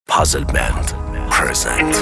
Puzzle Band present.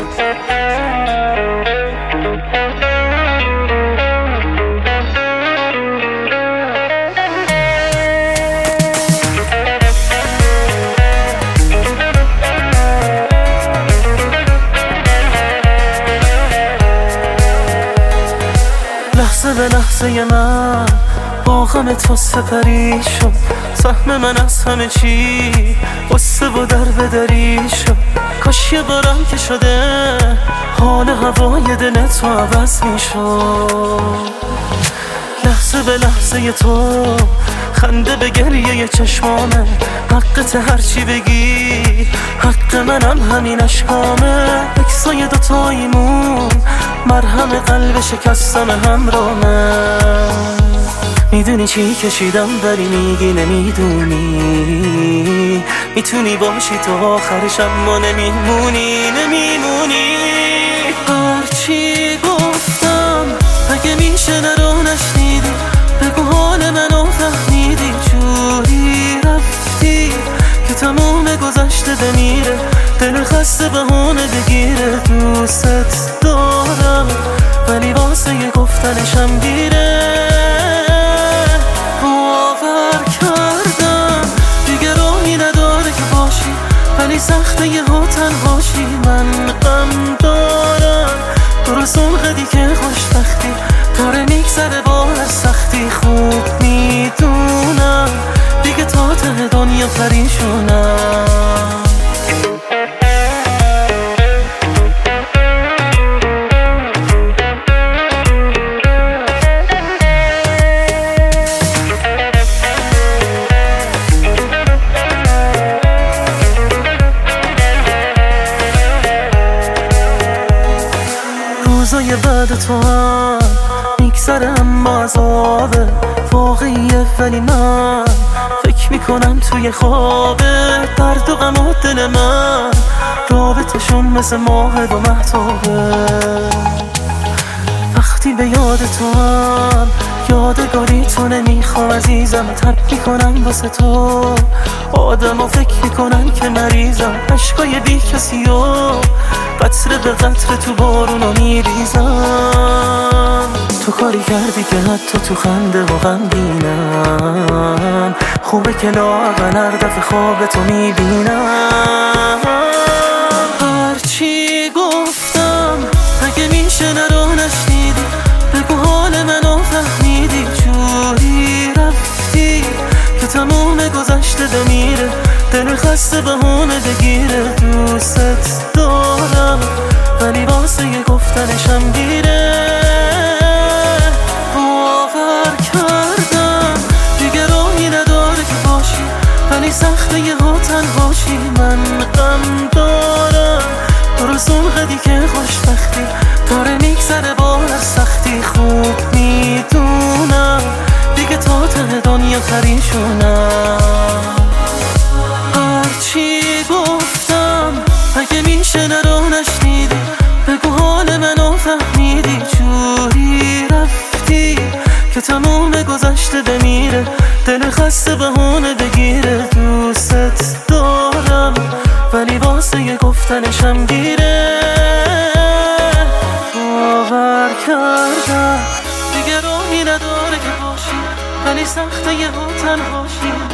لحظه به لحظه من با غم تو سپری شد، سهم من از همه چی قصه و دربدری شد. کاش یه بارم که شده حال هوای دل تو عوض می شد. لحظه به لحظه تو خنده به گریه چشمامه، حقت هرچی بگی حق منم همین اشکامه. اکسای دوتاییمون مرهم قلب شکستم همرامه. میدونی چی کشیدم ولی میگی نمیدونی، میتونی باشی تو آخرش اما نمیمونی. هرچی گفتم اگه میشه نرو نشنیدی، بگو حال منو فهمیدی. جوری رفتی که تموم گذشته بمیره، دل خسته بهونه بگیره. دوست دارم ولی واسه یه گفتنشم دیره. باور کردم دیگه راهی نداره که باشی، ولی سخته یه ها تنهاشی. من غم دارم درست اون قدی که خوشبختی داره میگذره با هر سختی. خوب میدونم دیگه تا ته دنیا پریشونم. روزای بعد تو هم میگذره اما عذابه واقعیه، ولی من فکر میکنم توی خوابه. درد و غم و دل من رابطشون مثل ماه و مهتابه. وقتی به یاد تو هم یادگاری تو نمیخوام عزیزم، تب میکنم واسه تو آدم و فکر میکنن که مریضم. عشقای بی کسی و قطره به قطره تو بارونو میریزم. تو کاری کردی که حتی تو خنده و غمگینم. خوبه که لااقل هر دفعه خواب تو میبینم. هرچی گفتم اگه میشه نرو نشنیدی، بگو حال منو فهمیدی. جوری رفتی که تموم گذشته بمیره، دل خسته بهونه بگیره. دوست دارم ولی واسه یه گفتنشم دیره. باور کردم دیگه راهی نداره که باشی، ولی سخته یه ها تنهاشی. من غم دارم درست اون قدی که خوشبختی داره میگذره با هر سختی. خوب میدونم دیگه تا ته دنیا پریشونم. هرچی گفتم اگه میشه نرو نشنیدی، بگو حال منو فهمیدی. جوری رفتی که تموم گذشته بمیره، دل خسته بهونه بگیره. دوست دارم ولی واسه یه گفتنشم دیره. باور کردم دیگه راهی نداره که باشی، ولی سخته یه ها تنهاشی.